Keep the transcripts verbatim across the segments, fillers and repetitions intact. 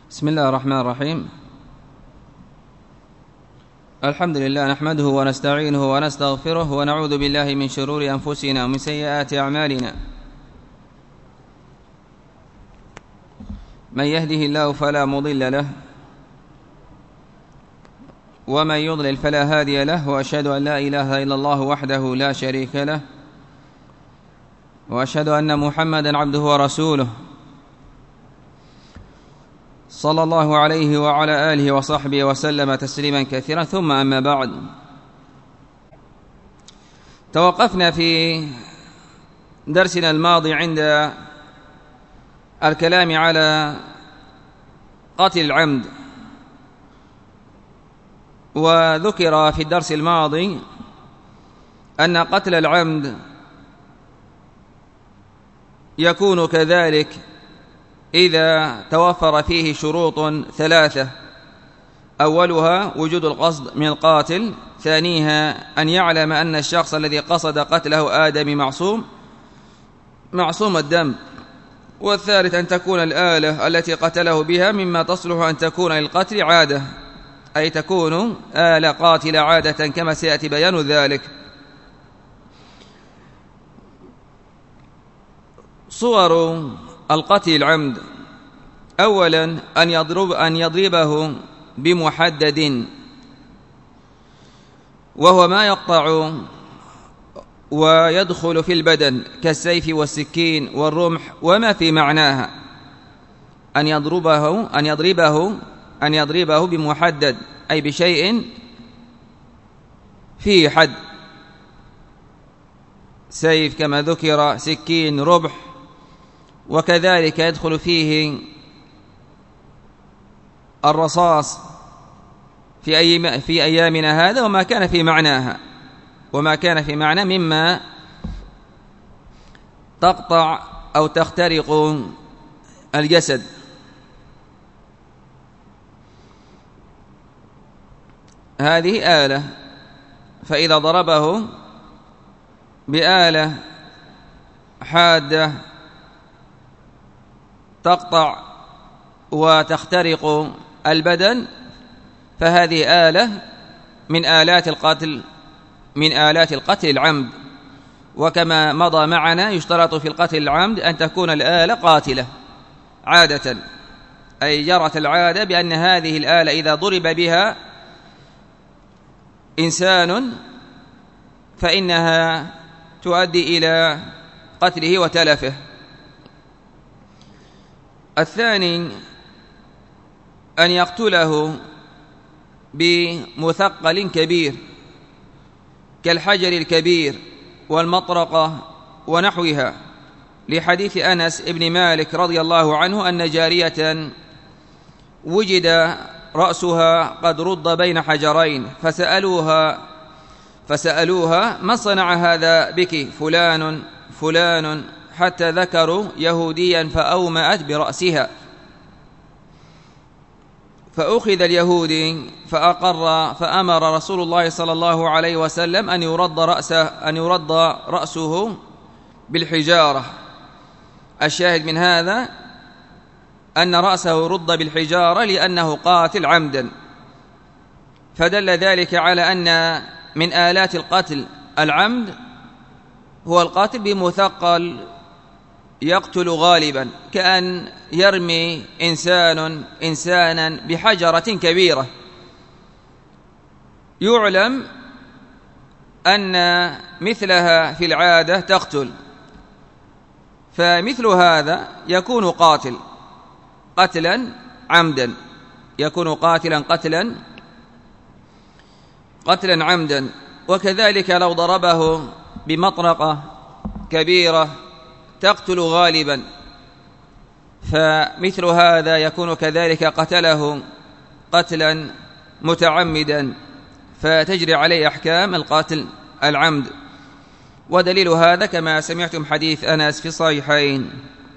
بسم الله الرحمن الرحيم. الحمد لله نحمده ونستعينه ونستغفره ونعوذ بالله من شرور أنفسنا ومن سيئات أعمالنا. من يهده الله فلا مضل له ومن يضلل فلا هادي له، وأشهد أن لا إله إلا الله وحده لا شريك له، وأشهد أن محمدا عبده ورسوله صلى الله عليه وعلى آله وصحبه وسلم تسليما كثيرا. ثم أما بعد، توقفنا في درسنا الماضي عند الكلام على قتل العمد، وذكر في الدرس الماضي أن قتل العمد يكون كذلك إذا توفر فيه شروط ثلاثة: أولها وجود القصد من القاتل، ثانيها أن يعلم أن الشخص الذي قصد قتله آدمي معصوم معصوم الدم، والثالث أن تكون الآلة التي قتله بها مما تصلح أن تكون للقتل عادة، أي تكون آلة قاتلة عادة كما سيأتي بيان ذلك. صور القتل العمد: أولا أن يضرب أن يضربه بمحدد، وهو ما يقطع ويدخل في البدن كالسيف والسكين والرمح وما في معناها. أن يضربه أن يضربه أن يضربه بمحدد، أي بشيء فيه حد، سيف كما ذكر، سكين، رمح، وكذلك يدخل فيه الرصاص في أي في أيامنا هذا، وما كان في معناها وما كان في معنى مما تقطع أو تخترق الجسد. هذه آلة، فإذا ضربه بآلة حادة تقطع وتخترق البدن فهذه آلة من آلات القتل من آلات القتل العمد. وكما مضى معنا يشترط في القتل العمد أن تكون الآلة قاتلة عادة، أي جرت العادة بأن هذه الآلة إذا ضرب بها إنسان فإنها تؤدي إلى قتله وتلفه. الثاني أن يقتله بمثقل كبير كالحجر الكبير والمطرقة ونحوها، لحديث أنس بن مالك رضي الله عنه أن جارية وجد رأسها قد رد بين حجرين، فسألوها فسألوها ما صنع هذا بك؟ فلان فلان، حتى ذكروا يهوديا فأومأت برأسها، فأخذ اليهودي فأقر، فأمر رسول الله صلى الله عليه وسلم أن يرد رأسه أن يرد رأسه بالحجارة. الشاهد من هذا أن رأسه رد بالحجارة لأنه قاتل عمدا، فدل ذلك على أن من آلات القتل العمد هو القاتل بمثقل يقتل غالبا، كأن يرمي إنسان إنسانا بحجرة كبيرة يعلم أن مثلها في العادة تقتل، فمثل هذا يكون قاتل قتلا عمدا يكون قاتلا قتلا قتلا عمدا. وكذلك لو ضربه بمطرقة كبيرة تقتل غالبا، فمثل هذا يكون كذلك قتله قتلا متعمدا، فتجري عليه أحكام القتل العمد. ودليل هذا كما سمعتم حديث أنس في الصحيحين.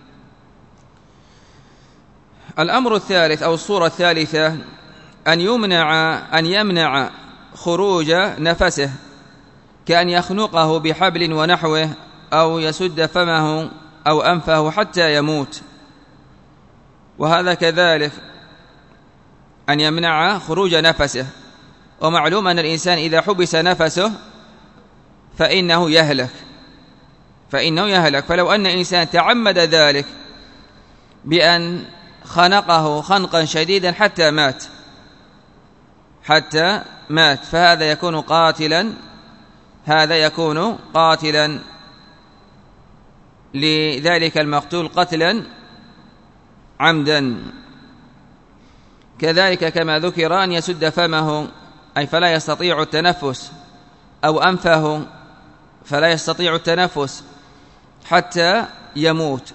الأمر الثالث أو الصورة الثالثة أن يمنع أن يمنع خروج نفسه، كأن يخنقه بحبل ونحوه، أو يسد فمه أو أنفه حتى يموت، وهذا كذلك أن يمنع خروج نفسه، ومعلوم أن الإنسان إذا حبس نفسه فإنه يهلك فإنه يهلك فلو أن إنسان تعمد ذلك بأن خنقه خنقا شديدا حتى مات حتى مات فهذا يكون قاتلا هذا يكون قاتلا لذلك المقتول قتلا عمدا. كذلك كما ذكر أن يسد فمه أي فلا يستطيع التنفس، أو أنفه فلا يستطيع التنفس حتى يموت.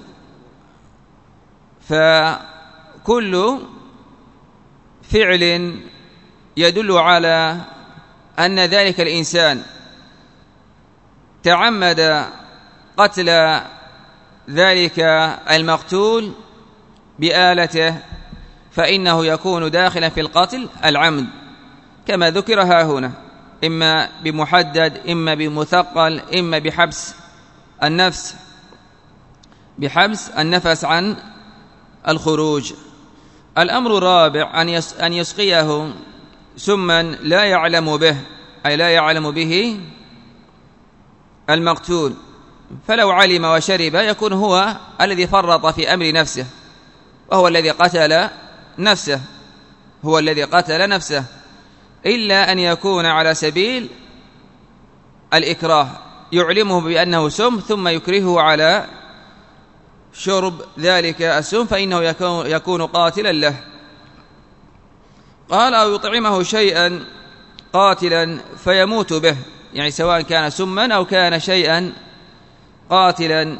فكل فعل يدل على أن ذلك الإنسان تعمد قتل ذلك المقتول بآلته فإنه يكون داخلا في القتل العمد كما ذكر ها هنا، إما بمحدد، إما بمثقل، إما بحبس النفس بحبس النفس عن الخروج. الأمر الرابع أن يسقيه سما لا يعلم به، أي لا يعلم به المقتول، فلو علم وشرب يكون هو الذي فرط في أمر نفسه، وهو الذي قتل نفسه هو الذي قتل نفسه إلا أن يكون على سبيل الإكراه، يعلمه بأنه سم ثم يكرهه على شرب ذلك السم فإنه يكون, يكون قاتلا له. قال أو يطعمه شيئا قاتلا فيموت به، يعني سواء كان سما أو كان شيئا قاتلا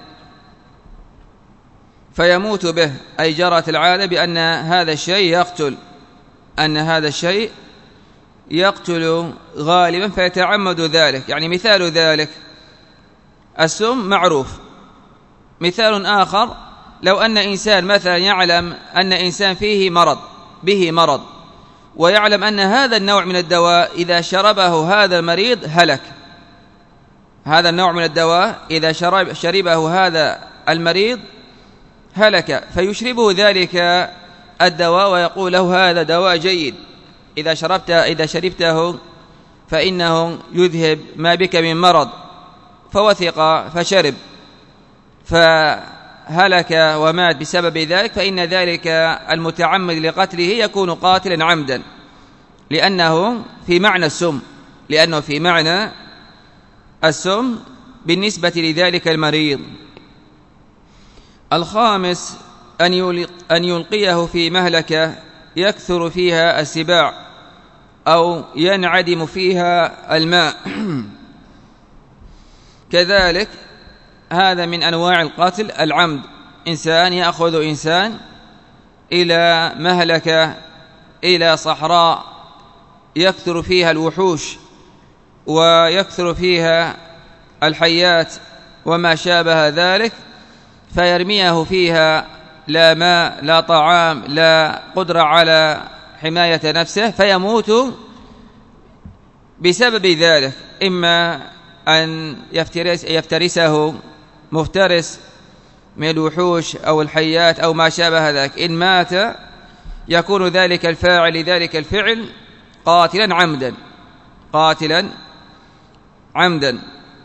فيموت به، أي جرت العادة بأن هذا الشيء يقتل أن هذا الشيء يقتل غالبا فيتعمد ذلك. يعني مثال ذلك السم معروف. مثال آخر لو أن إنسان مثلا يعلم أن إنسان فيه مرض به مرض ويعلم أن هذا النوع من الدواء إذا شربه هذا المريض هلك، هذا النوع من الدواء إذا شرب شربه هذا المريض هلك، فيشربه ذلك الدواء ويقول له هذا دواء جيد، إذا شربت إذا شربته فإنه يذهب ما بك من مرض، فوثق فشرب فهلك ومات بسبب ذلك، فإن ذلك المتعمد لقتله يكون قاتلا عمدا لأنه في معنى السم لأنه في معنى السم بالنسبة لذلك المريض. الخامس أن يلقيه في مهلكة يكثر فيها السباع أو ينعدم فيها الماء كذلك هذا من أنواع القتل العمد. إنسان يأخذ إنسان إلى مهلكة إلى صحراء يكثر فيها الوحوش ويكثر فيها الحيات وما شابه ذلك، فيرميه فيها لا ماء لا طعام لا قدرة على حماية نفسه فيموت بسبب ذلك، إما أن يفترس يفترسه مفترس من الوحوش أو الحيات أو ما شابه ذلك، إن مات يكون ذلك الفاعل لذلك الفعل قاتلا عمدا قاتلا عمدا.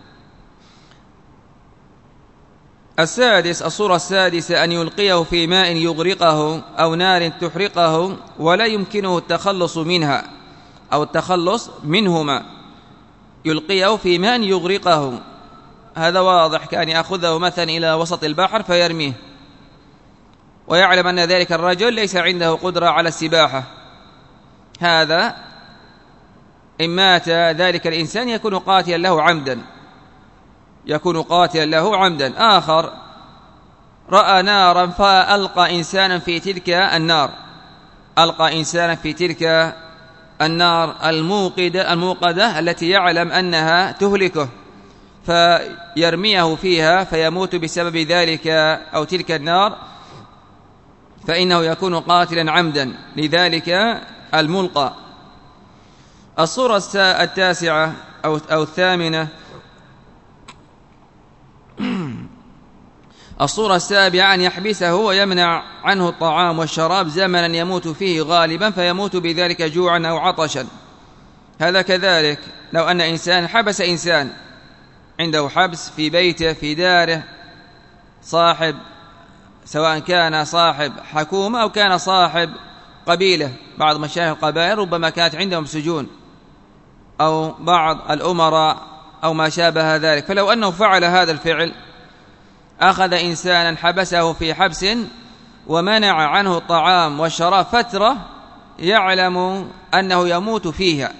السادس الصورة السادسة أن يلقيه في ماء يغرقه أو نار تحرقه ولا يمكنه التخلص منها أو التخلص منهما. يلقيه في ماء يغرقه هذا واضح، كان يأخذه مثلا إلى وسط البحر فيرميه ويعلم أن ذلك الرجل ليس عنده قدرة على السباحة، هذا إن مات ذلك الإنسان يكون قاتلا له عمدا يكون قاتلا له عمدا. آخر رأى نارا فألقى إنسانا في تلك النار ألقى إنسانا في تلك النار الموقدة, الموقدة التي يعلم أنها تهلكه فيرميه فيها فيموت بسبب ذلك أو تلك النار، فإنه يكون قاتلا عمدا لذلك الملقى. الصورة التاسعة أو الثامنة الصورة السابعة أن يحبسه ويمنع عنه الطعام والشراب زمنا يموت فيه غالبا فيموت بذلك جوعا أو عطشا. هذا كذلك لو أن إنسان حبس إنسان عنده حبس في بيته في داره، صاحب سواء كان صاحب حكومة أو كان صاحب قبيلة، بعض مشايخ القبائل ربما كانت عندهم سجون، أو بعض الأمراء أو ما شابه ذلك، فلو أنه فعل هذا الفعل، أخذ إنسانا حبسه في حبس ومنع عنه الطعام والشراب فترة يعلم أنه يموت فيها،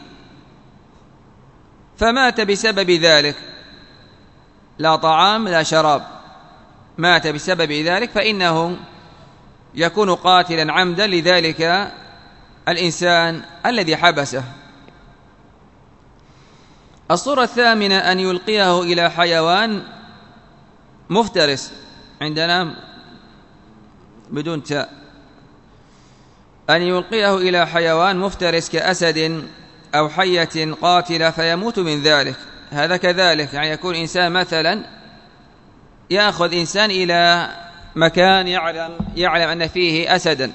فمات بسبب ذلك، لا طعام لا شراب، مات بسبب ذلك، فإنه يكون قاتلا عمدا لذلك الإنسان الذي حبسه. الصورة الثامنة أن يلقيه إلى حيوان مفترس، عندنا بدون تاء، أن يلقيه إلى حيوان مفترس كأسد أو حية قاتلة فيموت من ذلك. هذا كذلك، يعني يكون إنسان مثلا يأخذ إنسان إلى مكان يعلم, يعلم أن فيه أسدا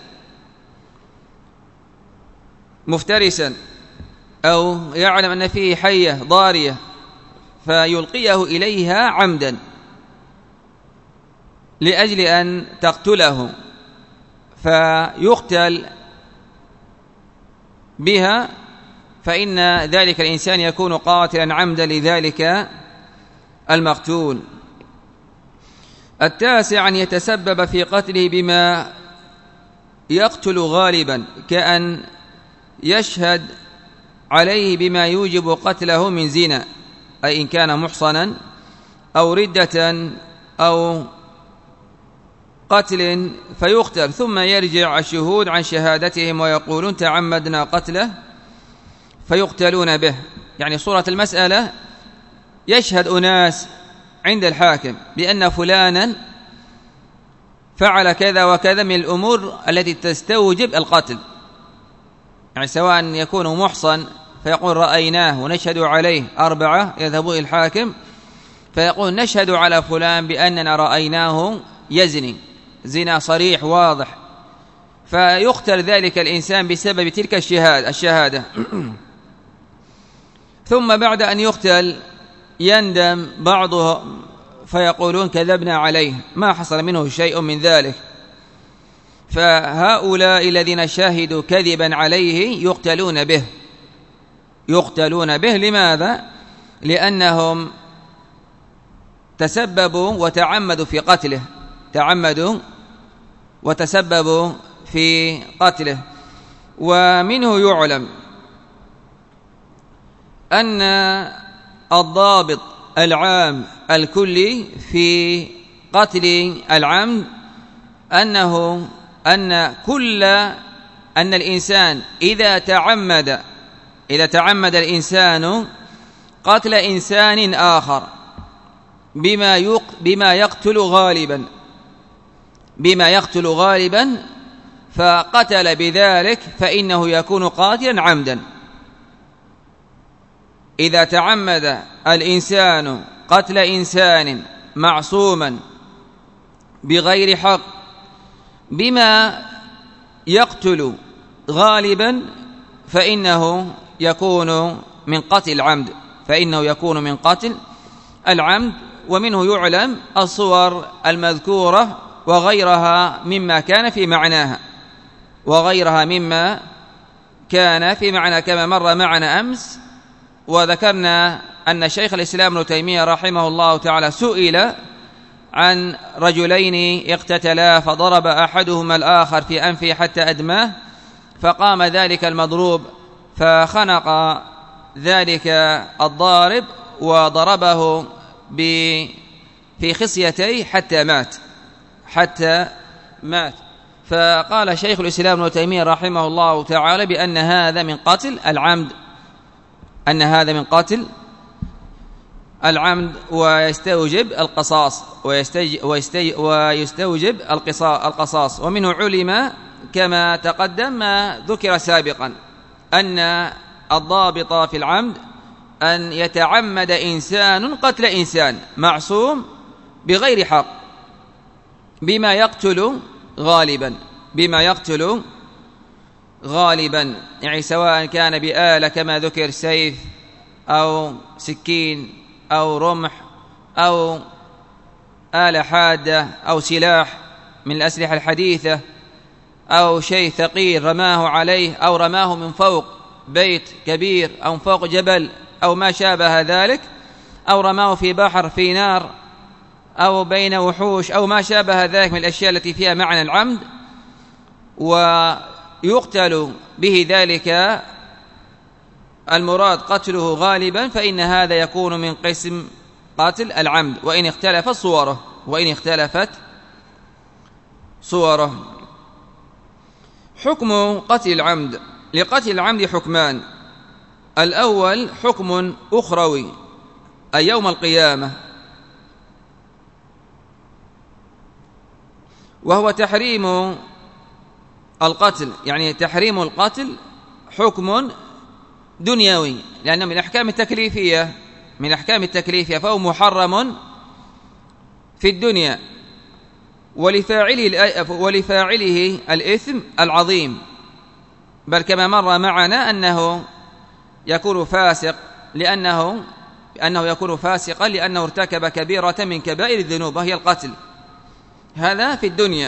مفترسا، أو يعلم أن فيه حية ضارية، فيلقيه إليها عمدا لأجل أن تقتله، فيقتل بها، فإن ذلك الإنسان يكون قاتلا عمدا لذلك المقتول. التاسع أن يتسبب في قتله بما يقتل غالبا، كأن يشهد عليه بما يوجب قتله من زنا، أي إن كان محصنا أو ردة أو قتل فيقتل، ثم يرجع الشهود عن شهادتهم ويقولون تعمدنا قتله فيقتلون به. يعني صورة المسألة يشهد أناس عند الحاكم بأن فلانا فعل كذا وكذا من الأمور التي تستوجب القتل، يعني سواء يكون محصن فيقول رأيناه ونشهد عليه أربعة، يذهبون إلى الحاكم فيقول نشهد على فلان بأننا رأيناه يزني زنا صريح واضح، فيقتل ذلك الإنسان بسبب تلك الشهادة, الشهادة. ثم بعد أن يقتل يندم بعضهم فيقولون كذبنا عليه، ما حصل منه شيء من ذلك، فهؤلاء الذين شهدوا كذبا عليه يقتلون به يقتلون به لماذا؟ لأنهم تسببوا وتعمدوا في قتله تعمدوا وتسببوا في قتله. ومنه يعلم أن الضابط العام الكلي في قتل العمد أنه أن كل أن الإنسان إذا تعمد إذا تعمد الإنسان قتل إنسان آخر بما يق بما يقتل غالبا بما يقتل غالبا فقتل بذلك فإنه يكون قاتلا عمدا. إذا تعمد الإنسان قتل إنسان معصوما بغير حق بما يقتل غالبا فإنه يكون من قتل العمد فإنه يكون من قتل العمد. ومنه يعلم الصور المذكورة وغيرها مما كان في معناها وغيرها مما كان في معنى كما مر معنا أمس. وذكرنا أن شيخ الإسلام ابن تيمية رحمه الله تعالى سئل عن رجلين اقتتلا فضرب أحدهما الآخر في أنفه حتى أدماه، فقام ذلك المضروب فخنق ذلك الضارب وضربه في خصيتيه حتى مات حتى مات فقال شيخ الإسلام ابن تيمية رحمه الله تعالى بأن هذا من قتل العمد أن هذا من قتل العمد ويستوجب القصاص ويستوجب القصاص. ومنه علم كما تقدم ما ذكر سابقا أن الضابط في العمد أن يتعمد إنسان قتل إنسان معصوم بغير حق بما يقتل غالبا بما يقتل غالبا يعني سواء كان بآلة كما ذكر سيف أو سكين أو رمح أو آلة حادة أو سلاح من الأسلحة الحديثة أو شيء ثقيل رماه عليه أو رماه من فوق بيت كبير أو من فوق جبل أو ما شابه ذلك، أو رماه في بحر في نار أو بين وحوش أو ما شابه ذلك من الأشياء التي فيها معنى العمد، ويقتل به ذلك المراد قتله غالبا، فإن هذا يكون من قسم قاتل العمد وإن اختلفت صوره وإن اختلفت صوره. حكم قتل العمد: لقتل العمد حكمان. الأول حكم أخروي أي يوم القيامة، وهو تحريم القتل، يعني تحريم القتل حكم دنيوي لأنه من الأحكام التكليفية من الأحكام التكليفية فهو محرم في الدنيا، ولفاعله ولفاعله الإثم العظيم، بل كما مر معنا أنه يكون فاسق لأنه أنه يكون فاسقا لأنه ارتكب كبيرة من كبائر الذنوب وهي القتل. هذا في الدنيا،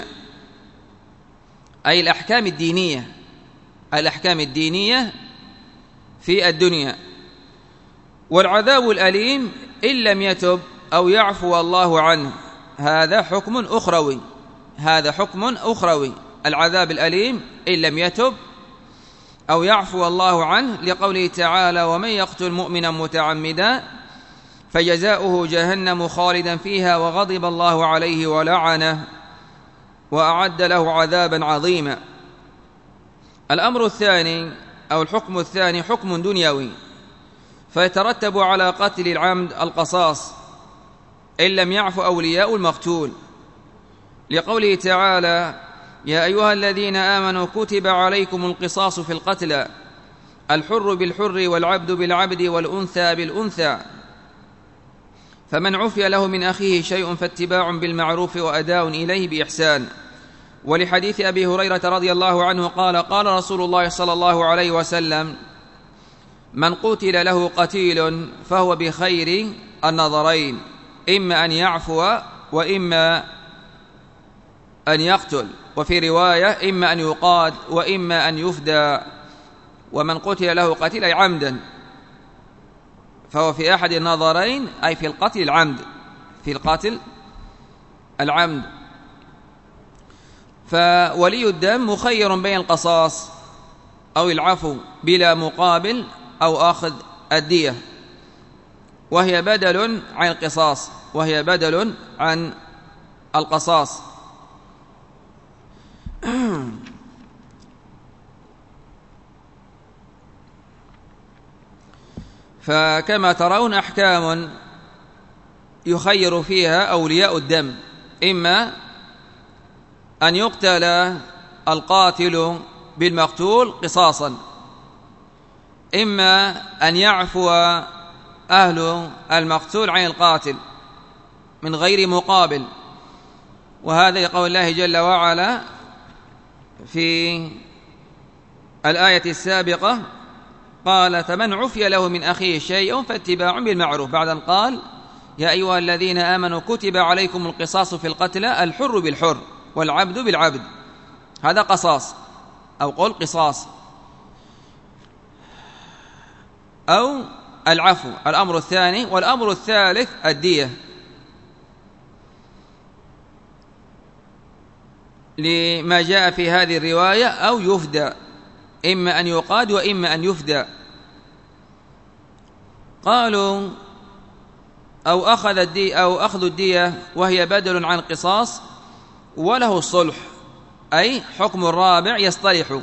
أي الأحكام الدينية الأحكام الدينية في الدنيا. والعذاب الأليم إن لم يتب أو يعفو الله عنه، هذا حكم أخروي هذا حكم أخروي العذاب الأليم إن لم يتب أو يعفو الله عنه، لقوله تعالى: ومن يقتل مؤمنا متعمدا فجزاؤه جهنم خالدا فيها وغضب الله عليه ولعنه وأعد له عذابا عظيما. الأمر الثاني أو الحكم الثاني حكم دنيوي، فيترتب على قتل العمد القصاص إن لم يعفو أولياء المقتول، لقوله تعالى: يا أيها الذين آمنوا كتب عليكم القصاص في القتلى الحر بالحر والعبد بالعبد والأنثى بالأنثى، فمن عفي له من أخيه شيء فاتباع بالمعروف وأداء إليه بإحسان. ولحديث أبي هريرة رضي الله عنه قال: قال رسول الله صلى الله عليه وسلم: من قتل له قتيل فهو بخير النظرين، إما أن يعفو وإما أن يقتل، وفي رواية إما أن يقاد وإما أن يفدى. ومن قتل له قتيل أي عمدا فهو في أحد النظرين، أي في القتل العمد في القتل العمد. فولي الدم مخير بين القصاص أو العفو بلا مقابل أو أخذ الدية، وهي بدل عن القصاص وهي بدل عن القصاص. فكما ترون أحكام يخير فيها أولياء الدم، إما أن يقتل القاتل بالمقتول قصاصا، إما أن يعفو أهل المقتول عن القاتل من غير مقابل، وهذا لقول الله جل وعلا في الآية السابقة قال: فمن عفي له من أخيه شيء فاتباع بالمعروف، بعد أن قال: يا أيها الذين آمنوا كتب عليكم القصاص في القتلى الحر بالحر والعبد بالعبد، هذا قصاص أو قول قصاص أو العفو الأمر الثاني. والأمر الثالث الدية، لما جاء في هذه الرواية أو يفدى، إما أن يقاد وإما أن يفدى. قالوا أو أخذ الدية أو أخذ الدية وهي بدل عن القصاص، وله الصلح، أي حكم الرابع يصطلح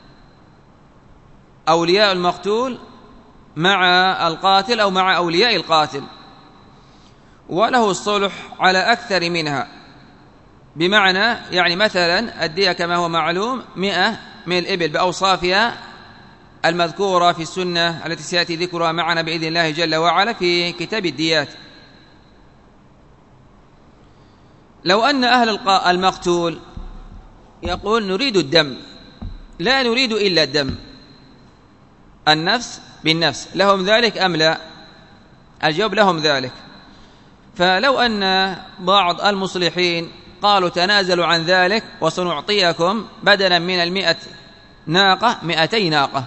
أولياء المقتول مع القاتل أو مع أولياء القاتل، وله الصلح على أكثر منها، بمعنى يعني مثلا الدية كما هو معلوم مئة من الإبل بأوصافها المذكورة في السنة التي سيأتي ذكرها معنا بإذن الله جل وعلا في كتاب الديات. لو أن أهل المقتول يقول نريد الدم، لا نريد إلا الدم، النفس بالنفس، لهم ذلك أم لا؟ الجواب لهم ذلك. فلو أن بعض المصلحين قالوا تنازلوا عن ذلك وسنعطيكم بدلا من المئة ناقة مئتي ناقة،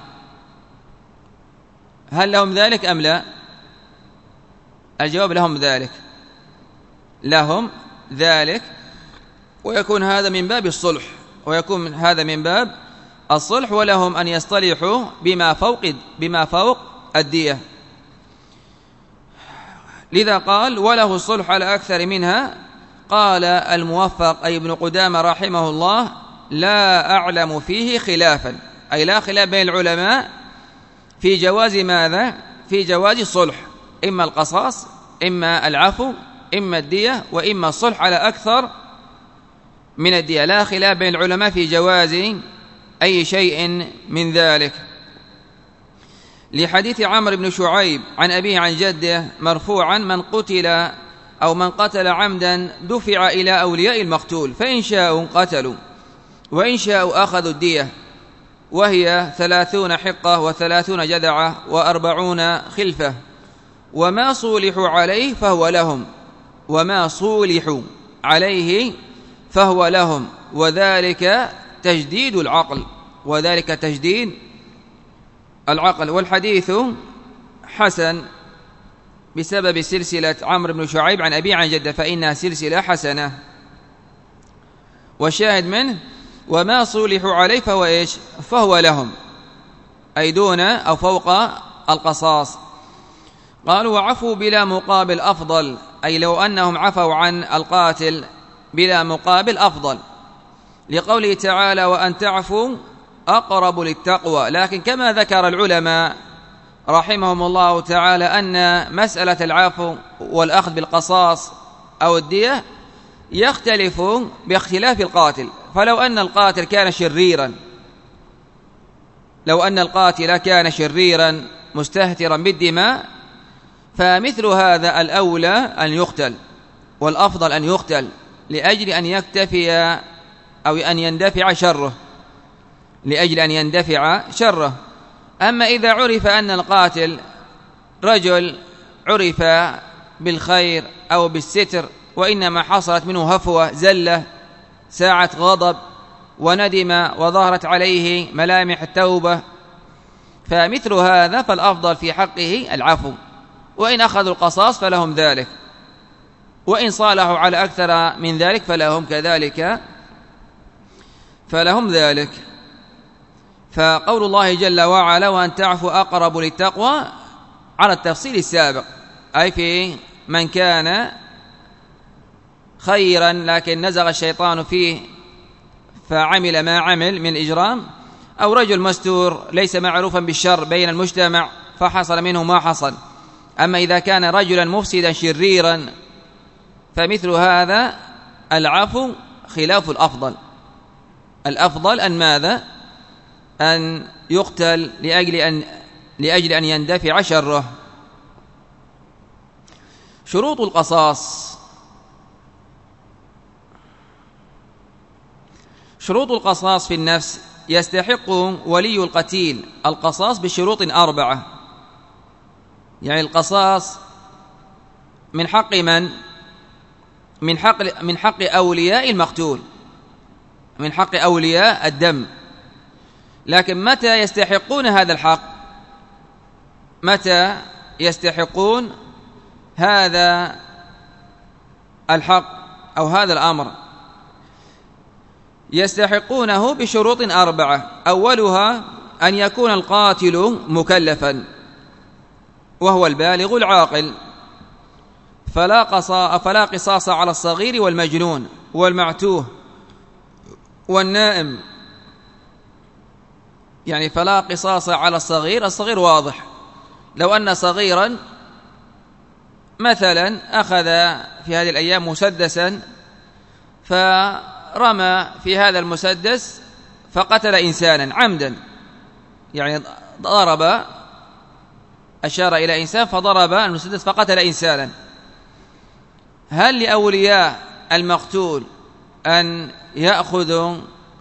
هل لهم ذلك أم لا؟ الجواب لهم ذلك، لهم ذلك، ويكون هذا من باب الصلح، ويكون هذا من باب الصلح، ولهم أن يصطلحوا بما فوق بما فوق الدية. لذا قال وله الصلح على أكثر منها. قال الموفق أي ابن قدامة رحمه الله لا أعلم فيه خلافا، أي لا خلاف بين العلماء في جواز ماذا؟ في جواز الصلح، إما القصاص إما العفو إما الدية وإما الصلح على أكثر من الدية، لا خلاف بين العلماء في جواز أي شيء من ذلك. لحديث عمرو بن شعيب عن أبيه عن جده مرفوعا من قتل أو من قتل عمدا دفع إلى أولياء المقتول فإن شاءوا قتلوا وإن شاءوا أخذوا الدية، وهي ثلاثون حقة وثلاثون جذعة وأربعون خلفة، وما صولحوا عليه فهو لهم، وما صولحوا عليه فهو لهم، وذلك تجديد العقل، وذلك تجديد العقل. والحديث حسن بسبب سلسلة عمرو بن شعيب عن أبي عن جدة، فإنها سلسلة حسنة. والشاهد منه وما صولحوا عليه فهو إيش؟ فهو لهم، أي دون أو فوق القصاص. قالوا وعفوا بلا مقابل أفضل، أي لو أنهم عفوا عن القاتل بلا مقابل أفضل، لقوله تعالى وأن تعفوا أقرب للتقوى. لكن كما ذكر العلماء رحمهم الله تعالى أن مسألة العفو والأخذ بالقصاص أو الدية يختلف باختلاف القاتل. فلو أن القاتل كان شريرا لو أن القاتل كان شريرا مستهترا بالدماء فمثل هذا الأولى أن يقتل، والأفضل أن يقتل لأجل أن يكتفي أو أن يندفع شره لأجل أن يندفع شره. أما إذا عرف أن القاتل رجل عرف بالخير أو بالستر، وإنما حصلت منه هفوة زلة ساعة غضب وندم وظهرت عليه ملامح التوبة، فمثل هذا فالأفضل في حقه العفو، وإن أخذوا القصاص فلهم ذلك، وإن صالحوا على أكثر من ذلك فلهم كذلك فلهم ذلك. فقول الله جل وعلا وأن تعفوا أقرب للتقوى على التفصيل السابق، أي في من كان خيرا لكن نزغ الشيطان فيه فعمل ما عمل من إجرام، أو رجل مستور ليس معروفا بالشر بين المجتمع فحصل منه ما حصل. أما إذا كان رجلا مفسدا شريرا فمثل هذا العفو خلاف الأفضل. الأفضل أن ماذا؟ أن يقتل لأجل أن, لأجل أن يندفع شره. شروط القصاص. شروط القصاص في النفس: يستحق ولي القتيل القصاص بشروط أربعة. يعني القصاص من حق من؟ من حق من حق أولياء المقتول، من حق أولياء الدم. لكن متى يستحقون هذا الحق؟ متى يستحقون هذا الحق أو هذا الأمر؟ يستحقونه بشروط أربعة. أولها أن يكون القاتل مكلفا وهو البالغ العاقل، فلا قصاص فلا قصاص على الصغير والمجنون والمعتوه والنائم. يعني فلا قصاص على الصغير، الصغير واضح، لو أن صغيرا مثلا أخذ في هذه الأيام مسدسا فرمى في هذا المسدس فقتل إنسانا عمدا، يعني ضرب أشار إلى إنسان فضرب المسدس فقتل إنسانا، هل لأولياء المقتول أن يأخذوا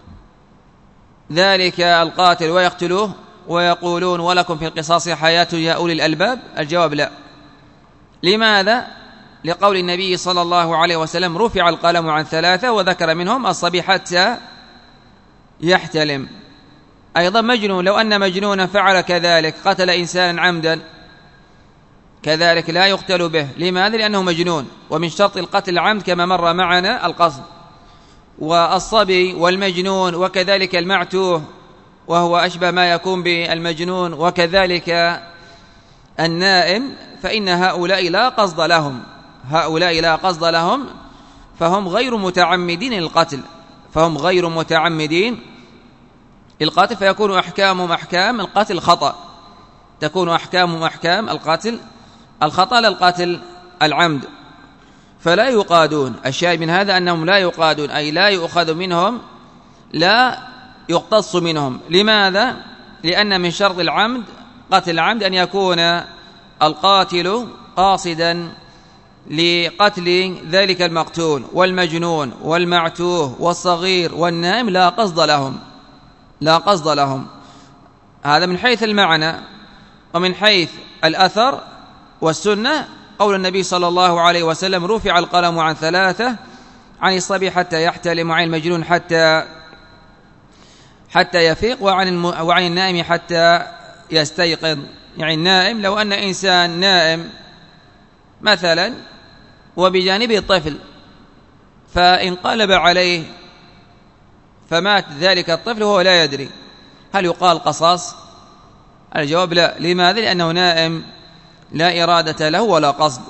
ذلك القاتل ويقتلوه ويقولون ولكم في القصاص حياة يا أولي الألباب؟ الجواب لا. لماذا؟ لقول النبي صلى الله عليه وسلم رفع القلم عن ثلاثة، وذكر منهم الصبي حتى يحتلم. أيضا مجنون، لو أن مجنونا فعل كذلك قتل إنسانا عمدا كذلك لا يقتل به. لماذا؟ لأنه مجنون، ومن شرط القتل العمد كما مر معنا القصد. والصبي والمجنون وكذلك المعتوه وهو أشبه ما يكون بالمجنون وكذلك النائم، فإن هؤلاء لا قصد لهم هؤلاء لا قصد لهم فهم غير متعمدين للقتل فهم غير متعمدين القتل فيكون أحكامهم أحكام القتل الخطأ تكون أحكامهم أحكام القتل الخطأ للقتل العمد، فلا يقادون. الشاهد من هذا أنهم لا يقادون، أي لا يؤخذ منهم، لا يقتص منهم. لماذا؟ لأن من شرط العمد قتل العمد أن يكون القاتل قاصدا لقتل ذلك المقتول، والمجنون والمعتوه والصغير والنائم لا قصد لهم لا قصد لهم هذا من حيث المعنى. ومن حيث الأثر والسنة قول النبي صلى الله عليه وسلم رفع القلم عن ثلاثة: عن الصبي حتى يحتلم، وعن المجنون حتى حتى يفيق، وعن وعن النائم حتى يستيقظ. يعني النائم، لو أن إنسان نائم مثلا وبجانبه الطفل فانقلب عليه فمات ذلك الطفل وهو لا يدري، هل يقال قصاص؟ الجواب لا. لماذا؟ لأنه نائم لا إرادة له ولا قصد.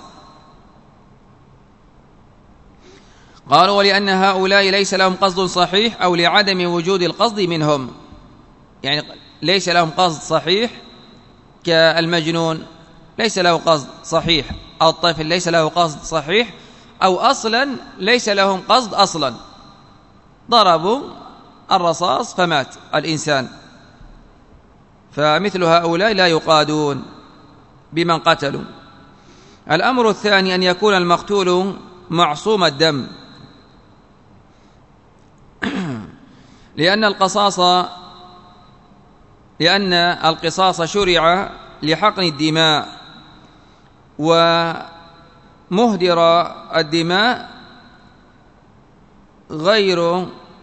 قالوا ولأن هؤلاء ليس لهم قصد صحيح أو لعدم وجود القصد منهم، يعني ليس لهم قصد صحيح كالمجنون ليس له قصد صحيح، أو الطفل ليس له قصد صحيح، أو أصلا ليس لهم قصد أصلا، ضربوا الرصاص فمات الإنسان، فمثل هؤلاء لا يقادون بمن قتلوا. الأمر الثاني أن يكون المقتول معصوم الدم، لأن القصاص لأن القصاص شرع لحقن الدماء، ومهدر الدماء غير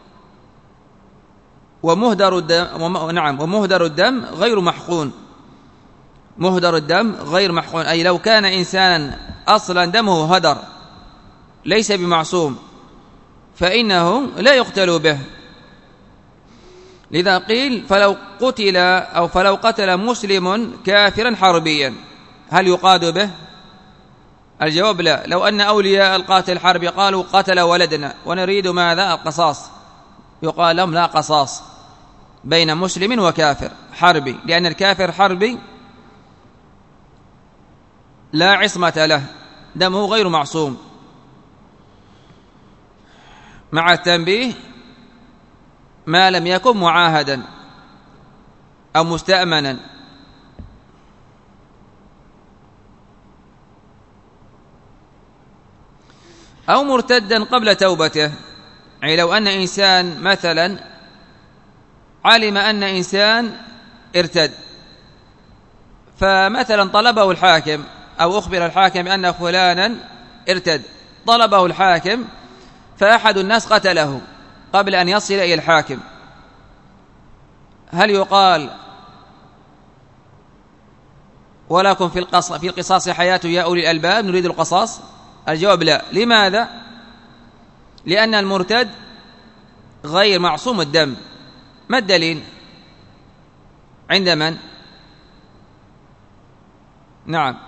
ومهدر الدم نعم ومهدر الدم غير محقون مهدر الدم غير محقون أي لو كان إنسانا أصلا دمه هدر ليس بمعصوم فإنه لا يقتل به. لذا قيل فلو قتل أو فلو قتل مسلم كافرا حربيا هل يقاد به؟ الجواب لا. لو أن أولياء القاتل الحربي قالوا قتل ولدنا ونريد ماذا؟ القصاص، يقال لهم لا قصاص بين مسلم وكافر حربي، لأن الكافر حربي لا عصمة له، دمه غير معصوم، مع التنبيه ما لم يكن معاهدا أو مستأمنا. أو مرتدا قبل توبته، يعني لو أن إنسان مثلا علم أن إنسان ارتد فمثلا طلبه الحاكم أو أخبر الحاكم بأن فلانا ارتد، طلبه الحاكم فأحد الناس قتله قبل أن يصل إلى الحاكم، هل يقال ولكم في القصاص في القصاص حياة يا أولي الألباب نريد القصاص؟ الجواب لا. لماذا؟ لأن المرتد غير معصوم الدم. ما الدليل؟ عند من؟ نعم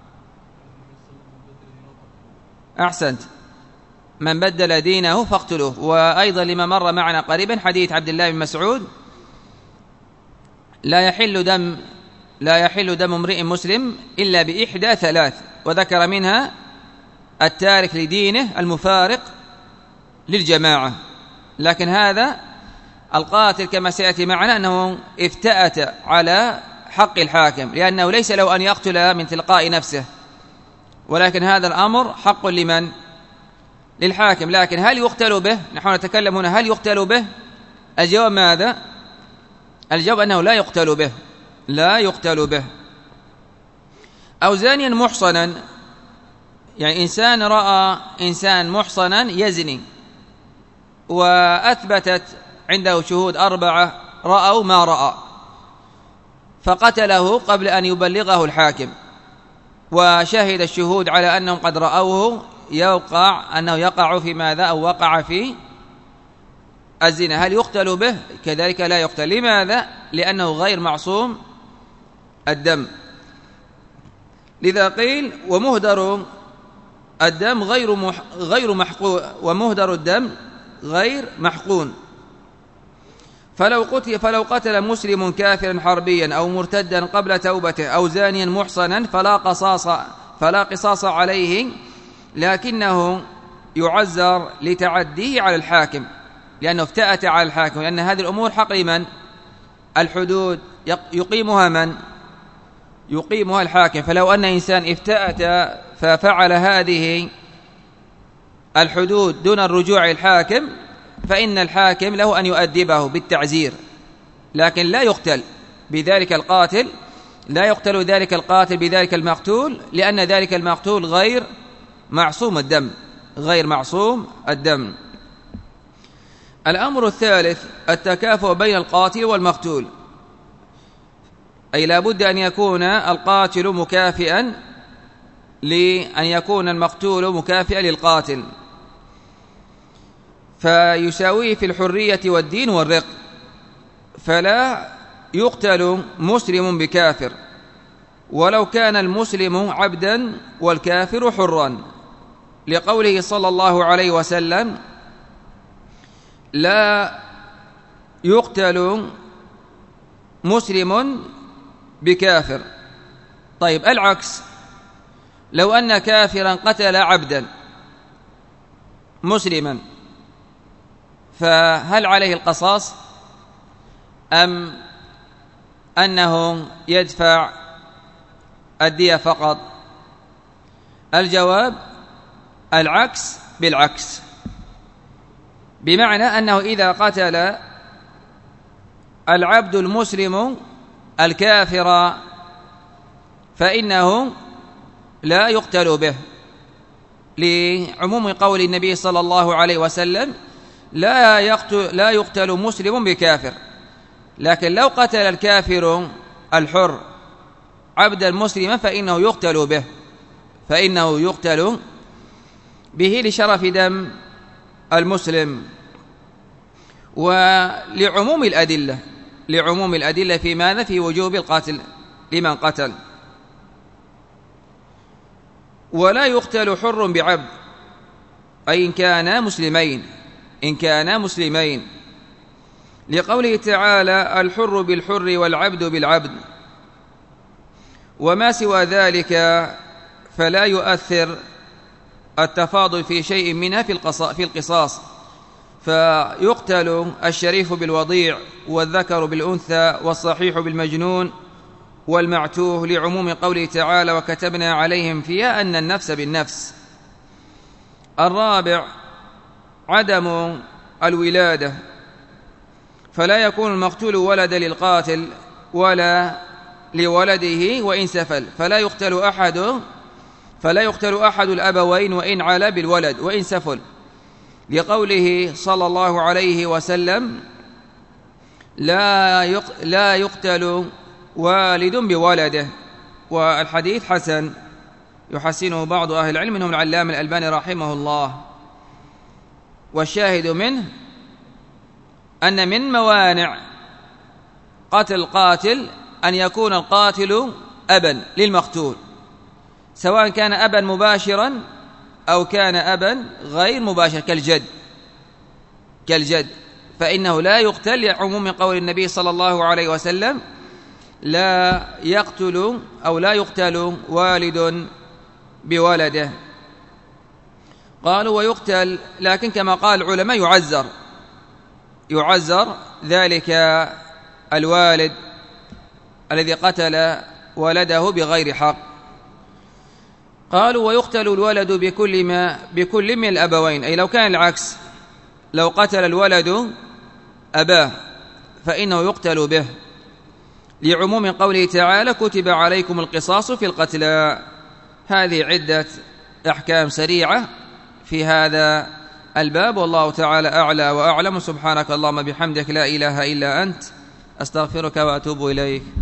أحسنت، من بدل دينه فاقتلوه. وأيضا لما مر معنا قريبا حديث عبد الله بن مسعود لا يحل دم لا يحل دم امرئ مسلم إلا بإحدى ثلاث، وذكر منها التارك لدينه المفارق للجماعة. لكن هذا القاتل كما سيأتي معنا أنه افتأت على حق الحاكم، لأنه ليس له أن يقتل من تلقاء نفسه، ولكن هذا الأمر حق لمن؟ للحاكم. لكن هل يقتل به؟ نحن نتكلم هنا هل يقتل به؟ الجواب ماذا؟ الجواب أنه لا يقتل به، لا يقتل به. أو زانيا محصنا، يعني إنسان رأى إنسان محصنا يزني وأثبتت عنده شهود أربعة رأوا ما رأى، فقتله قبل أن يبلغه الحاكم، وشهد الشهود على أنهم قد رأوه، يوقع أنه يقع في ماذا؟ أو وقع في الزنا. هل يقتل به؟ كذلك لا يقتل. لماذا؟ لأنه غير معصوم الدم. لذا قيل ومهدر الدم غير مح غير محقون، ومهدر الدم غير محقون. فلو قتل فلو قتل مسلم كافرا حربيا أو مرتدا قبل توبته أو زانيا محصنا فلا قصاص فلا قصاص عليه، لكنه يعزر لتعديه على الحاكم، لأنه افتأت على الحاكم، لأن هذه الأمور حق لمن؟ الحدود يقيمها من؟ يقيمها الحاكم. فلو أن إنسان افتأت ففعل هذه الحدود دون الرجوع الحاكم، فإن الحاكم له أن يؤدبه بالتعزير، لكن لا يقتل بذلك القاتل، لا يقتل ذلك القاتل بذلك المقتول، لأن ذلك المقتول غير معصوم الدم، غير معصوم الدم. الأمر الثالث التكافؤ بين القاتل والمقتول، أي لا بد أن يكون القاتل مكافئا لأن يكون المقتول مكافئا للقاتل، فيساويه في الحرية والدين والرق. فلا يقتل مسلم بكافر ولو كان المسلم عبدا والكافر حرا، لقوله صلى الله عليه وسلم لا يقتل مسلم بكافر. طيب العكس، لو أن كافرا قتل عبدا مسلما فهل عليه القصاص أم أنه يدفع الدية فقط؟ الجواب العكس بالعكس، بمعنى أنه إذا قتل العبد المسلم الكافر فإنه لا يقتل به، لعموم قول النبي صلى الله عليه وسلم لا يقتل, لا يقتل مسلم بكافر. لكن لو قتل الكافر الحر عبدا مسلما فإنه يقتل به، فإنه يقتل به لشرف دم المسلم. ولعموم الأدلة لعموم الأدلة في ماذا؟ في وجوب القتل لمن قتل. ولا يقتل حر بعبد، أي إن كان مسلمين إن كان مسلمين لقوله تعالى الحر بالحر والعبد بالعبد، وما سوى ذلك فلا يؤثر التفاضل في شيء منها في القصاص، فيقتل الشريف بالوضيع والذكر بالأنثى والصحيح بالمجنون والمعتوه، لعموم قوله تعالى وكتبنا عليهم فيها أن النفس بالنفس. الرابع عدم الولادة، فلا يكون المقتول ولدا للقاتل ولا لولده وإن سفل، فلا يقتل أحد فلا يقتل أحد الأبوين وإن علا بالولد وإن سفل، لقوله صلى الله عليه وسلم لا لا يقتل والد بولده. والحديث حسن يحسنه بعض أهل العلم منهم العلامة الألباني رحمه الله. والشاهد منه أن من موانع قتل القاتل أن يكون القاتل أبا للمقتول، سواء كان أبا مباشرا أو كان أبا غير مباشر كالجد كالجد فإنه لا يقتل، لعموم قول النبي صلى الله عليه وسلم لا يقتل أو لا يقتل والد بولده. قالوا ويقتل، لكن كما قال العلماء يعزر يعزر ذلك الوالد الذي قتل ولده بغير حق. قالوا ويقتل الولد بكل ما بكل من الأبوين، أي لو كان العكس، لو قتل الولد أباه فإنه يقتل به، لعموم قوله تعالى كتب عليكم القصاص في القتلى. هذه عدة أحكام سريعة في هذا الباب، والله تعالى أعلى وأعلم. سبحانك اللهم بحمدك لا إله إلا أنت، أستغفرك وأتوب إليك.